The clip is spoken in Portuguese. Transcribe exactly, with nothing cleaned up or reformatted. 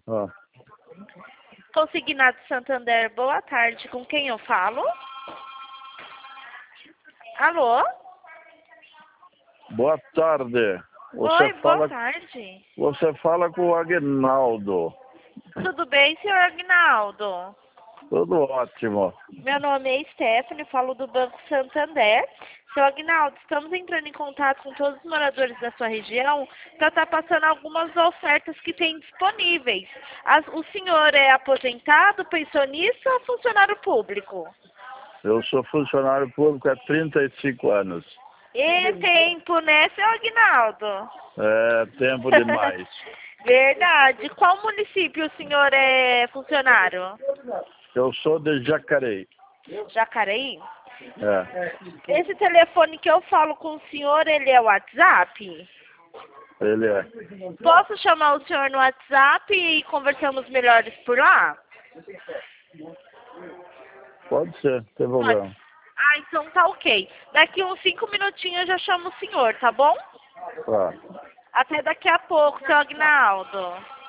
Ah, Consignado Santander, boa tarde. Com quem eu falo? Alô? boa tarde. Você Oi, boa fala, tarde. você fala com o Aguinaldo. Tudo bem, senhor Agnaldo? Tudo ótimo. Meu nome é Stephanie, falo do Banco Santander. Seu Agnaldo, estamos entrando em contato com todos os moradores da sua região para estar passando algumas ofertas que tem disponíveis. As- o senhor é aposentado, pensionista ou funcionário público? Eu sou funcionário público há trinta e cinco anos. E tempo, né, seu Agnaldo? É tempo demais. Verdade. Qual município o senhor é funcionário? Eu sou de Jacareí. Jacareí? É, Esse telefone que eu falo com o senhor, ele é o WhatsApp? ele é. Posso chamar o senhor no WhatsApp e conversamos melhores por lá? Pode ser, não tem Pode. problema. Ah, então tá ok. Daqui uns cinco minutinhos eu já chamo o senhor, tá bom? Tá. Até daqui a pouco, seu Agnaldo.